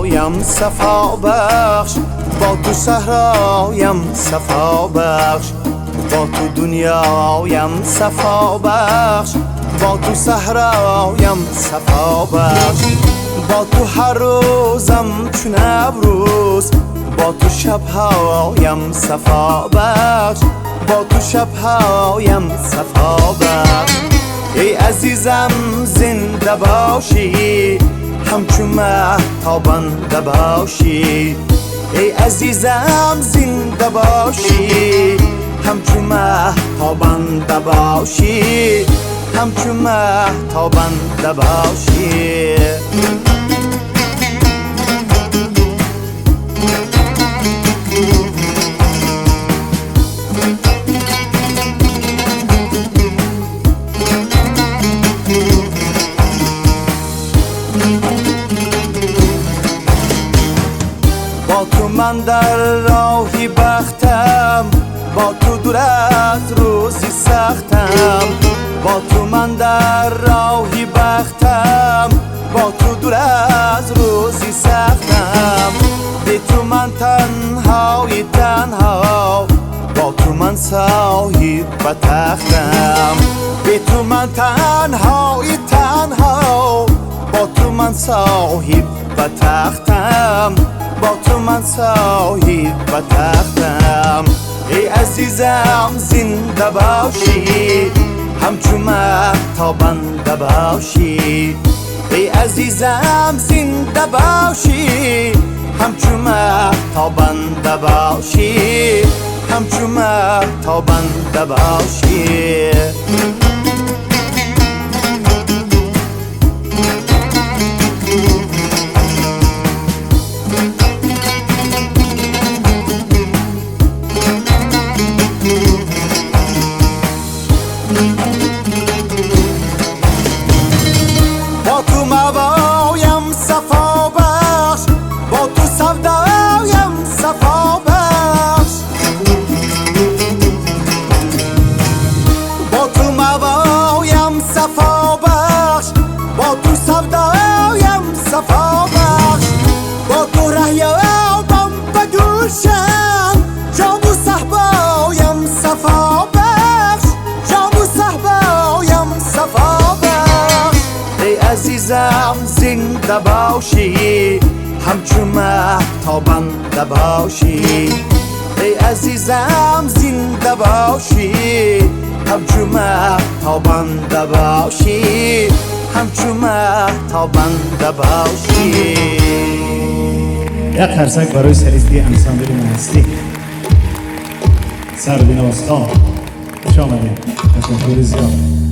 دنیایم صفا بخش، با تو صحرایم صفا بخش، با تو دنیایم صفا بخش، با تو صحرایم صفا بخش، با تو هر روزم چون ابروز، با تو شبهایم صفا بخش، با تو شبهایم صفا بخش. ای عزیزم زنده باشی، همچون مهتابنده باشی. ای عزیزم زنده باشی، همچون مهتابنده باشی، همچون مهتابنده باشی. با تو من در راهی بختم، با تو دور از روزی سختم. با تو من در راهی بختم، با تو دور از روزی سختم. بی تو من تنهای تنها، با تو من صاحب تختم. بی تو من تنهای تنها، با تو من صاحب تختم. با تو من صاحب تختم. ای عزیزم زنده باشی، همچون مهتابنده باشی. ای عزیزم زنده باشی، همچون مهتابنده باشی، همچون مهتابنده باشی. با تو موایم صفا بخش، با تو سودایم صفا بخش. با تو موایم صفا بخش، با تو سودایم صفا بخش. با تو رهیابم به گلشن، جام و صحبایم صفا بخش، جام و صحبایم صفا بخش. ای عزیزم زنده باشی، همچون مهتابنده باشی. ای عزیزم زنده باشی، همچون مهتابنده باشی، همچون مهتابنده باشی. یک خرسک برای سلیستی انسامبل من هستی. سردین آستا خوش آمدید. تشکر زیاد.